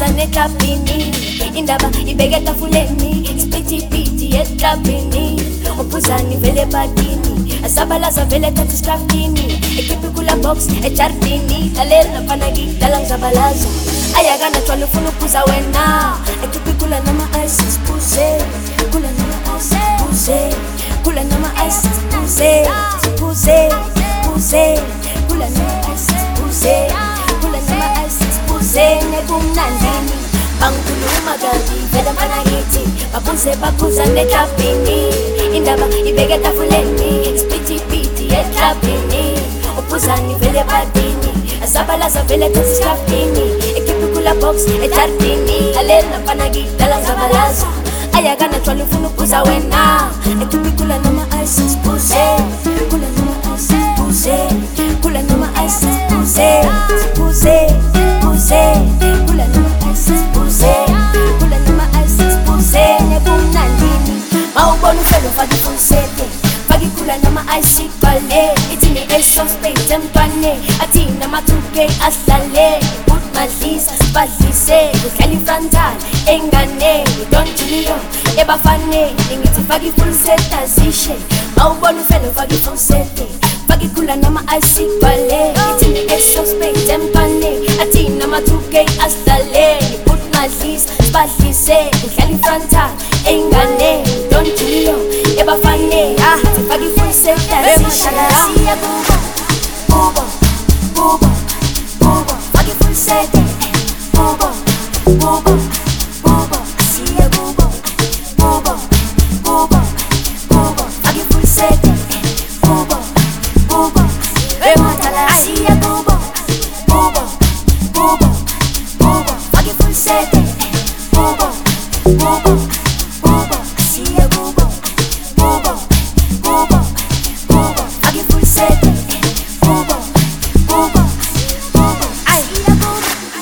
baphuza neklabhini, indaba ibeke etafuleni, isiphithi eklabhini, uphuzani vele ebhadini, asabalaza vele ethatha isikrafini, ekhiphi kula box ejardini, lalela mfana ngidala ngizabalaza, ayakana tshwala ufuna ukuphuza wena, ekhiphi kula nama ice siphuze, kula nama ice siphuze, kula nama ice siphuze, siphuze, siphuze, kula nama ice siphuze, kula nama ice siphuze, nekumnandini, bangikhuluma kabi vele mfana ngithi, baphuza neklabhini, indaba ibeke etafuleni, isiphithi eklabhini, uphuzani vele ebhadini, asabalaza vele ethatha isikrafini, ekhiphi kula box ejardini, lalela mfana ngidala ngizabalaza, ayakana tshwala ufuna ukuphuza wena, ekhiphi kula nama ice siphuze, kula nama ice siphuze, kula nama ice siphuze, siphuze, siphuze, kula nama ice siphuze, kula nama ice siphuze, nekumnandini, mawubona ufela ufaka ifulsete, faka ikula nama ice igcwale, ithini ace of spades emntwane, athina ama-2K ahlale, put madlisa sibadlise, kudlala ifrontal enganeni, Don Julio ebafaneni, ngithi faka ifulsete azishe, mawubona ufela ufaka ifulsete, faka ikula nama ice igcwale, ithini ace of spades emntwane, athina ama-2K ahlale, put madlisa sibadlise, kudlala ifrontal enganeni, Don Julio ebafaneni, ngithi faka ifulsete azishe, siya kubo, kubo, kubo, faka ifulsete, kubo, kubo, kubo, siya kubo, kubo, kubo, kubo, faka ifulsete, kubo, kubo, siya kubo, kubo, kubo, kubo, faka ifulsete, kubo, kubo, kubo, siya kubo, kubo, kubo, kubo, faka ifulsete, kubo, kubo, kubo, siya kubo.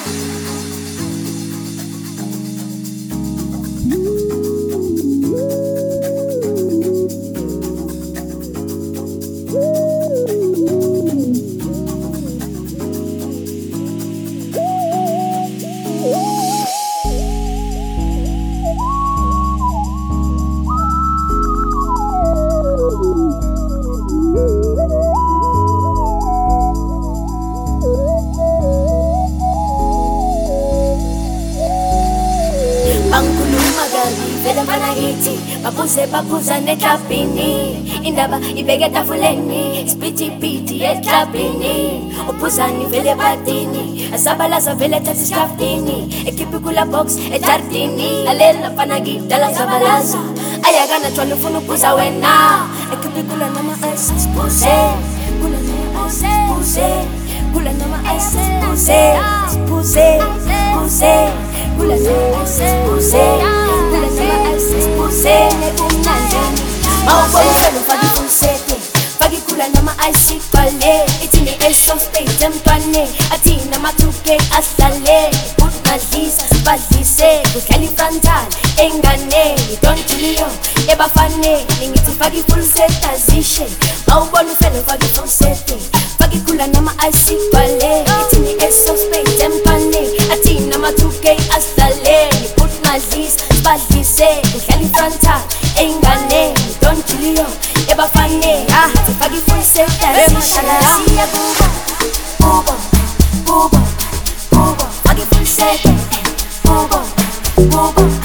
Bangikhuluma kabi vele mfana ngithi, baphuza neklabhini, indaba ibeke etafuleni, isiphithi eklabhini, uphuzani vele ebhadini, asabalaza vele ethatha isikrafini, ekhiphi kula box ejardini, lalela mfana ngidala ngizabalaza, ayakana tshwala ufuna ukuphuza wena, ekhiphi kula nama ice siphuze, kula nama ice siphuze, kula nama ice siphuze, siphuze, siphuze, kula nama ice siphuze, kula nama ice siphuze, nekumnandini, mawubona ufela ufaka ifulsete, faka ikula nama ice igcwale, ithini ace of spades emntwane, athina ama-2K ahlale, put madlisa sibadlise, kudlala ifrontal enganeni, Don Julio ebafaneni, ngithi faka ifulsete azishe, mawubona ufela ufaka ifulsete, faka ikula nama ice igcwale, ithini ace of spades emntwane, athina ama-2K ahlale, put madlisa sibadlise, kudlala ifrontal enganeni, Don Julio ebafaneni, ngithi faka ifulsete azishe, siya kubo, kubo, kubo, kubo, faka ifulsete, kubo, kubo.